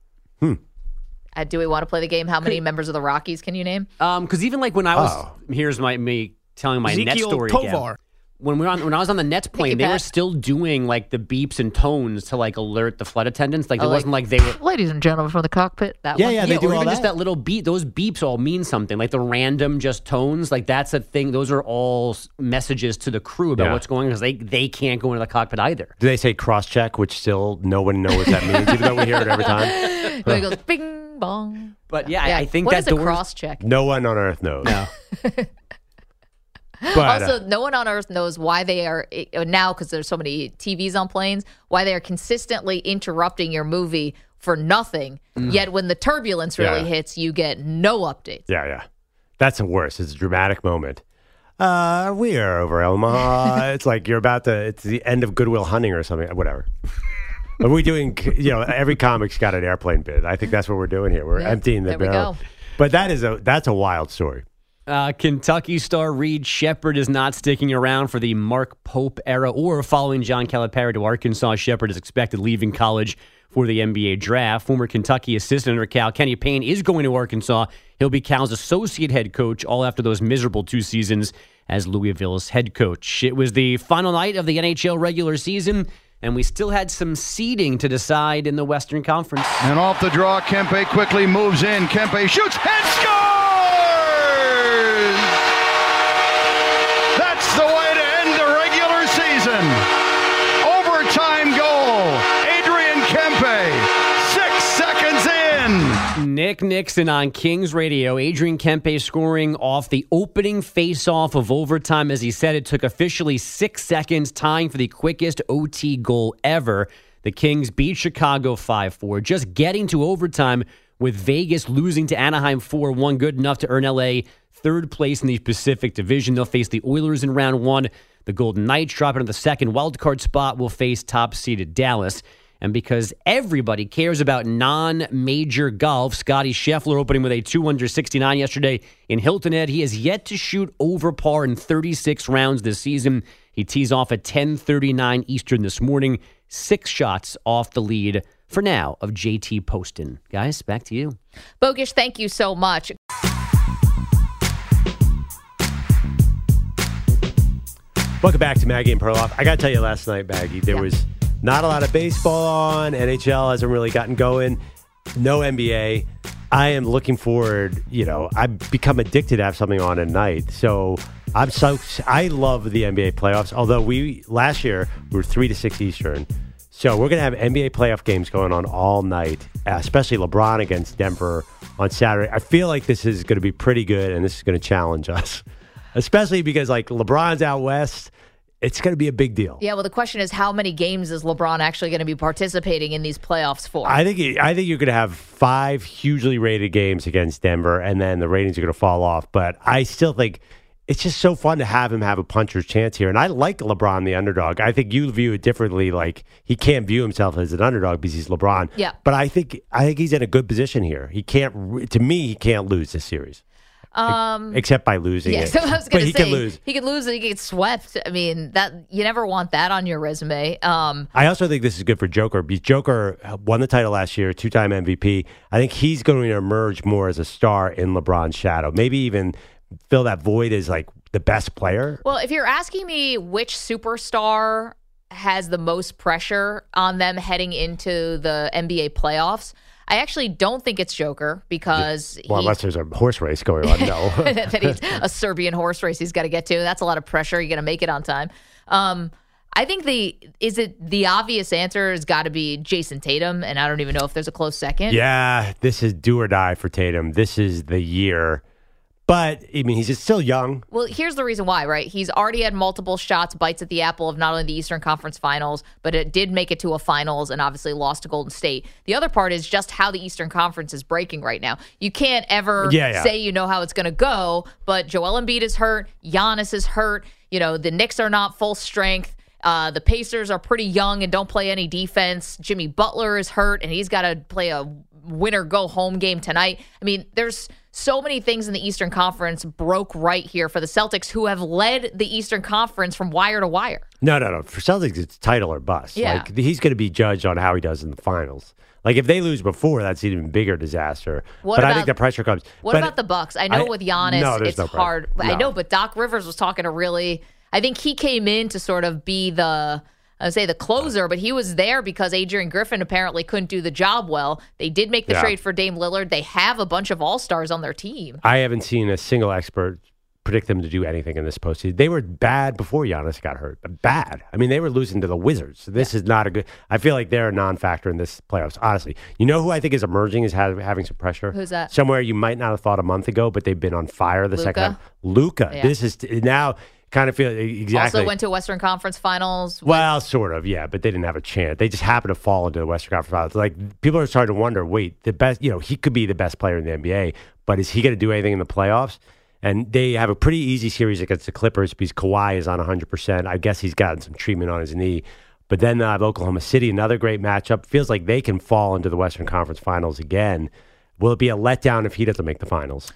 Speaker 7: Do we want to play the game? How many members of the Rockies can you name?
Speaker 15: Because even like when I was, here's me telling my net
Speaker 11: Ezekiel
Speaker 15: story
Speaker 11: Tovar.
Speaker 15: again. When I was on the Nets plane, they were still doing like the beeps and tones to like alert the flight attendants. Like it wasn't like they were.
Speaker 7: Ladies and gentlemen from the cockpit. That
Speaker 9: Yeah,
Speaker 7: one?
Speaker 9: yeah, they do
Speaker 15: or
Speaker 9: all
Speaker 15: even
Speaker 9: that.
Speaker 15: just that little beat. Those beeps all mean something. Like the random just tones. Like that's a thing. Those are all messages to the crew about what's going on because they can't go into the cockpit either.
Speaker 9: Do they say cross-check, which still no one knows what that means, even though we hear it every time?
Speaker 7: It goes bing bong.
Speaker 15: But I think
Speaker 7: what
Speaker 15: that
Speaker 7: is a
Speaker 15: door's-
Speaker 7: cross check?
Speaker 9: No one on earth knows.
Speaker 15: No.
Speaker 9: But,
Speaker 7: Also, no one on earth knows why they are now, because there's so many TVs on planes, why they are consistently interrupting your movie for nothing. Yet when the turbulence really hits, you get no updates.
Speaker 9: Yeah. That's the worst. It's a dramatic moment. We are over Omaha. It's like it's the end of Goodwill Hunting or something. Whatever. Are we doing, every comic's got an airplane bid. I think that's what we're doing here. We're emptying the
Speaker 7: there we
Speaker 9: barrel.
Speaker 7: go.
Speaker 9: But that's a wild story.
Speaker 15: Kentucky star Reed Shepherd is not sticking around for the Mark Pope era or following John Calipari to Arkansas. Shepherd is expected leaving college for the NBA draft. Former Kentucky assistant under Cal, Kenny Payne, is going to Arkansas. He'll be Cal's associate head coach all after those miserable 2 seasons as Louisville's head coach. It was the final night of the NHL regular season, and we still had some seeding to decide in the Western Conference.
Speaker 17: And off the draw, Kempe quickly moves in. Kempe shoots and scores! That's the way to end the regular season. Overtime goal. Adrian Kempe, 6 seconds in.
Speaker 15: Nick Nixon on Kings Radio. Adrian Kempe scoring off the opening face-off of overtime. As he said, it took officially 6 seconds, tying for the quickest OT goal ever. The Kings beat Chicago 5-4, just getting to overtime with Vegas losing to Anaheim 4-1, good enough to earn LA third place in the Pacific Division. They'll face the Oilers in round 1. The Golden Knights, dropping to the second wildcard spot, will face top-seeded Dallas. And because everybody cares about non-major golf, Scotty Scheffler opening with a 269 yesterday in Hilton Head. He has yet to shoot over par in 36 rounds this season. He tees off at 10:39 Eastern this morning, 6 shots off the lead for now of JT Poston. Guys, back to you.
Speaker 7: Bogish, thank you so much.
Speaker 9: Welcome back to Maggie and Perloff. I got to tell you, last night, Maggie, there was not a lot of baseball on. NHL hasn't really gotten going. No NBA. I am looking forward. I've become addicted to have something on at night. So I love the NBA playoffs. Although last year we were 3 to 6 Eastern. So we're going to have NBA playoff games going on all night, especially LeBron against Denver on Saturday. I feel like this is going to be pretty good, and this is going to challenge us, especially because LeBron's out west. It's going to be a big deal.
Speaker 7: Yeah, well, the question is, how many games is LeBron actually going to be participating in these playoffs for?
Speaker 9: I think you're going to have 5 hugely rated games against Denver, and then the ratings are going to fall off. But I still think it's just so fun to have him have a puncher's chance here. And I like LeBron, the underdog. I think you view it differently. Like, he can't view himself as an underdog because he's LeBron.
Speaker 7: Yeah.
Speaker 9: But I think he's in a good position here. He can't lose this series. Except by losing it.
Speaker 7: So I was going to say,
Speaker 9: can lose.
Speaker 7: He could lose and he could get swept. I mean, that you never want that on your resume.
Speaker 9: I also think this is good for Joker because Joker won the title last year, 2-time MVP. I think he's going to emerge more as a star in LeBron's shadow. Maybe even fill that void as the best player.
Speaker 7: Well, if you're asking me which superstar has the most pressure on them heading into the NBA playoffs, I actually don't think it's Joker because
Speaker 9: unless there's a horse race going on, no.
Speaker 7: that he's a Serbian horse race he's got to get to. That's a lot of pressure. You're going to make it on time. I think the obvious answer has got to be Jason Tatum, and I don't even know if there's a close second.
Speaker 9: Yeah, this is do or die for Tatum. This is the year. But, I mean, he's just still young.
Speaker 7: Well, here's the reason why, right? He's already had multiple bites at the apple of not only the Eastern Conference Finals, but it did make it to a finals and obviously lost to Golden State. The other part is just how the Eastern Conference is breaking right now. You can't ever say you know how it's going to go, but Joel Embiid is hurt. Giannis is hurt. The Knicks are not full strength. The Pacers are pretty young and don't play any defense. Jimmy Butler is hurt, and he's got to play a winner-go-home game tonight. I mean, there's so many things in the Eastern Conference broke right here for the Celtics, who have led the Eastern Conference from wire to wire.
Speaker 9: No. For Celtics, it's title or bust.
Speaker 7: Yeah.
Speaker 9: He's going to be judged on how he does in the finals. If they lose before, that's an even bigger disaster. I think the pressure comes.
Speaker 7: What about the Bucks? I know with Giannis, it's hard.
Speaker 9: No.
Speaker 7: I know, but Doc Rivers was talking I think he came in to sort of be the closer, but he was there because Adrian Griffin apparently couldn't do the job well. They did make the trade for Dame Lillard. They have a bunch of all-stars on their team.
Speaker 9: I haven't seen a single expert predict them to do anything in this postseason. They were bad before Giannis got hurt. Bad. I mean, they were losing to the Wizards. This is not a good... I feel like they're a non-factor in this playoffs, honestly. You know who I think is emerging, is having some pressure?
Speaker 7: Who's that?
Speaker 9: Somewhere you might not have thought a month ago, but they've been on fire the second half. Luka.
Speaker 7: Yeah.
Speaker 9: This is now... Kind of feel exactly.
Speaker 7: Also went to Western Conference Finals.
Speaker 9: Well, sort of, yeah, but they didn't have a chance. They just happened to fall into the Western Conference Finals. People are starting to wonder, wait, the best, he could be the best player in the NBA, but is he going to do anything in the playoffs? And they have a pretty easy series against the Clippers because Kawhi is on 100%. I guess he's gotten some treatment on his knee. But then they have Oklahoma City, another great matchup. Feels like they can fall into the Western Conference Finals again. Will it be a letdown if he doesn't make the finals?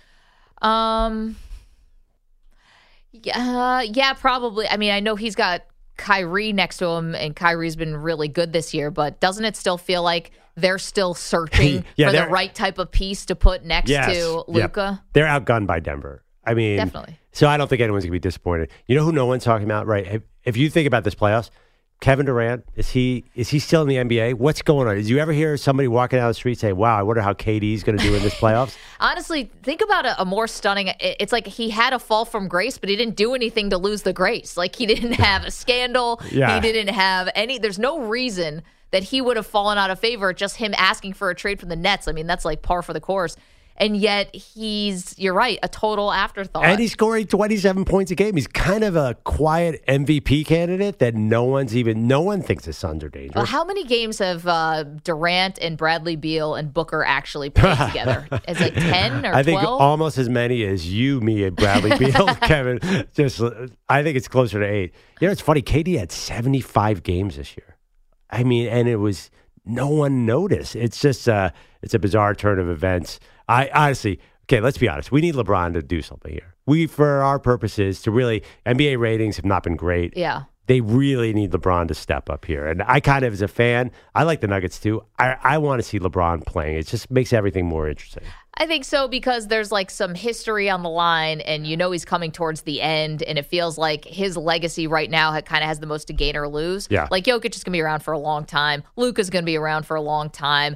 Speaker 7: Yeah, probably. I mean, I know he's got Kyrie next to him, and Kyrie's been really good this year, but doesn't it still feel like they're still searching
Speaker 9: Yeah,
Speaker 7: for the
Speaker 9: they're-
Speaker 7: right type of piece to put next
Speaker 9: Yes.
Speaker 7: to
Speaker 9: Yep.
Speaker 7: Luka.
Speaker 9: They're outgunned by Denver. I mean,
Speaker 7: Definitely.
Speaker 9: So I don't think anyone's going to be disappointed. You know who no one's talking about, right? If you think about this playoffs, Kevin Durant, is he still in the NBA? What's going on? Did you ever hear somebody walking down the street say, wow, I wonder how KD's going to do in this playoffs?
Speaker 7: Honestly, think about a more stunning. It's like he had a fall from grace, but he didn't do anything to lose the grace. Like he didn't have a scandal.
Speaker 9: Yeah.
Speaker 7: He didn't have any. There's no reason that he would have fallen out of favor. Just him asking for a trade from the Nets. I mean, that's like par for the course. And yet you're right, a total afterthought.
Speaker 9: And he's scoring 27 points a game. He's kind of a quiet MVP candidate that no one thinks the Suns are dangerous.
Speaker 7: Well, how many games have Durant and Bradley Beal and Booker actually played together? It's like 10 or 12?
Speaker 9: I think almost as many as you, me, and Bradley Beal, Kevin. I think it's closer to 8. You know, it's funny. KD had 75 games this year. I mean, and it was no one noticed. It's just it's a bizarre turn of events. I honestly, okay, let's be honest. We need LeBron to do something here. For our purposes, to really, NBA ratings have not been great.
Speaker 7: Yeah.
Speaker 9: They really need LeBron to step up here. And I kind of, as a fan, I like the Nuggets too. I want to see LeBron playing. It just makes everything more interesting.
Speaker 7: I think so because there's like some history on the line and you know he's coming towards the end and it feels like his legacy right now kind of has the most to gain or lose.
Speaker 9: Yeah.
Speaker 7: Like Jokic is going to be around for a long time. Luka's going to be around for a long time.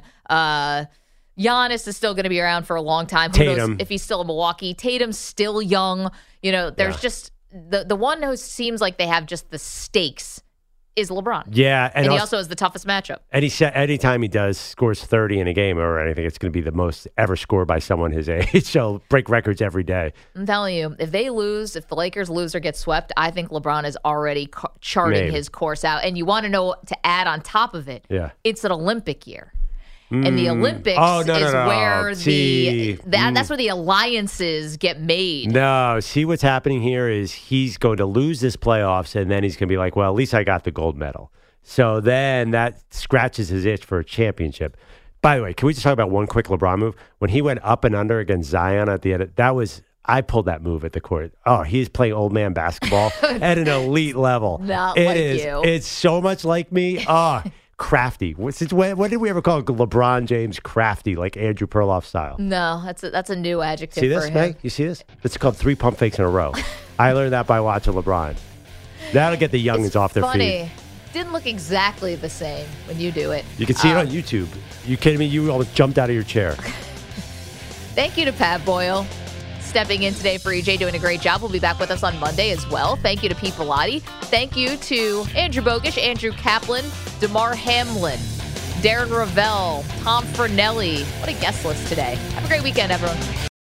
Speaker 7: Giannis is still going to be around for a long time. Who knows if he's still in Milwaukee. Tatum's still young. You know, there's just the one who seems like they have just the stakes is LeBron.
Speaker 9: Yeah.
Speaker 7: And he also has the toughest matchup.
Speaker 9: And he said anytime he scores 30 in a game or anything, it's going to be the most ever scored by someone his age. So break records every day.
Speaker 7: I'm telling you, if the Lakers lose or get swept, I think LeBron is already charting his course out. And you want to know to add on top of it, it's an Olympic year. And the Olympics is where that's where the alliances get made.
Speaker 9: No, see what's happening here is he's going to lose this playoffs, and then he's going to be like, well, at least I got the gold medal. So then that scratches his itch for a championship. By the way, can we just talk about one quick LeBron move? When he went up and under against Zion at the end, I pulled that move at the court. Oh, he's playing old man basketball at an elite level.
Speaker 7: Not like you.
Speaker 9: It's so much like me. Oh, crafty. When did we ever call LeBron James crafty, like Andrew Perloff style?
Speaker 7: No, that's a new adjective
Speaker 9: see this,
Speaker 7: for him.
Speaker 9: Meg? You see this? It's called 3 pump fakes in a row. I learned that by watching LeBron. That'll get the youngins off their feet.
Speaker 7: Didn't look exactly the same when you do it.
Speaker 9: You can see it on YouTube. You kidding me? You almost jumped out of your chair.
Speaker 7: Thank you to Pat Boyle stepping in today for EJ, doing a great job. Will be back with us on Monday as well. Thank you to Pete Pilati. Thank you to Andrew Bogish, Andrew Kaplan, DeMar Hamlin, Darren Ravel, Tom Fernelli. What a guest list today. Have a great weekend, everyone.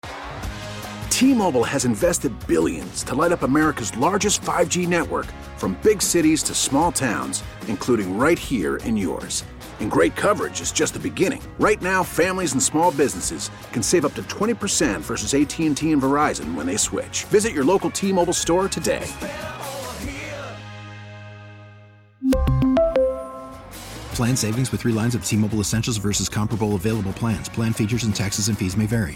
Speaker 3: T-Mobile has invested billions to light up America's largest 5G network, from big cities to small towns, including right here in yours. And great coverage is just the beginning. Right now, families and small businesses can save up to 20% versus AT&T and Verizon when they switch. Visit your local T-Mobile store today.
Speaker 4: Plan savings with 3 lines of T-Mobile Essentials versus comparable available plans. Plan features and taxes and fees may vary.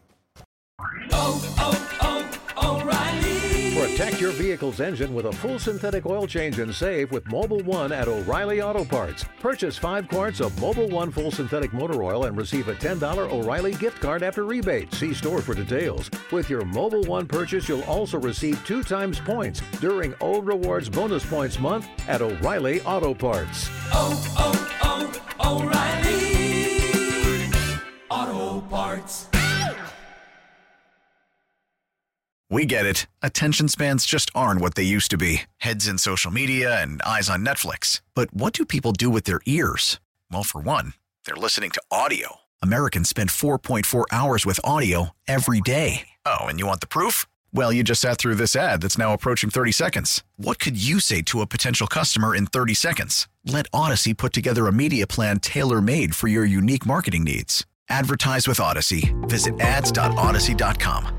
Speaker 18: Protect your vehicle's engine with a full synthetic oil change and save with Mobil 1 at O'Reilly Auto Parts. Purchase 5 quarts of Mobil 1 full synthetic motor oil and receive a $10 O'Reilly gift card after rebate. See store for details. With your Mobil 1 purchase, you'll also receive 2 times points during O Rewards Bonus Points Month at O'Reilly Auto Parts.
Speaker 19: O'Reilly Auto Parts.
Speaker 5: We get it. Attention spans just aren't what they used to be. Heads in social media and eyes on Netflix. But what do people do with their ears? Well, for one, they're listening to audio. Americans spend 4.4 hours with audio every day. Oh, and you want the proof? Well, you just sat through this ad that's now approaching 30 seconds. What could you say to a potential customer in 30 seconds? Let Odyssey put together a media plan tailor-made for your unique marketing needs. Advertise with Odyssey. Visit ads.odyssey.com.